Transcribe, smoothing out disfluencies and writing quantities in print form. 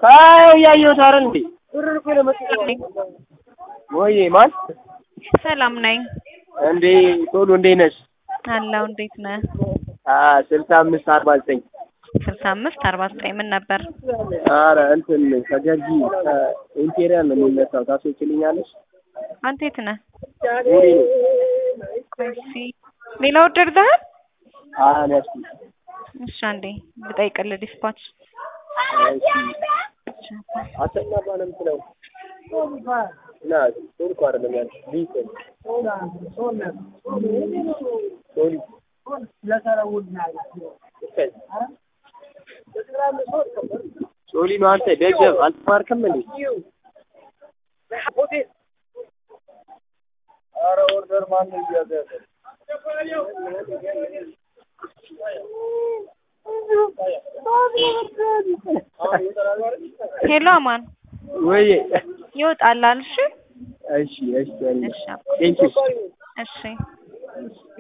አይ ያየሁት አይደል እንዴ? ወይ ማን? ሰላም ነኝ። እንዴ ቶሎ እንዴ ነሽ? አላው እንዴት ነህ? 65 49 65 49 ምን ነበር? ኧረ እንትን ከገርጂ ኢምፔሪያል ነው የሚነሳው ታስወጪልኛለሽ? አንተ የት ነህ? ሙሪ ቆይሲ ሌላ ኦርደር ዳር? ነሽ እሺ አንዴ ልጠይቅልህ ዲስፓች። አተኛ ባለም ትለው ና ቶልኩ አይደለም ያልኩት ቢሰል ሶሪ ሶሊ ነው አንተ ደገብ አልተማርክም እንዴ? ኧረ ኦርደር ማን ነው እያዘ ሄሎ አማን ወይ ይወጣል አልሽ? እሺ እሺ እሺ ቴንኪው እሺ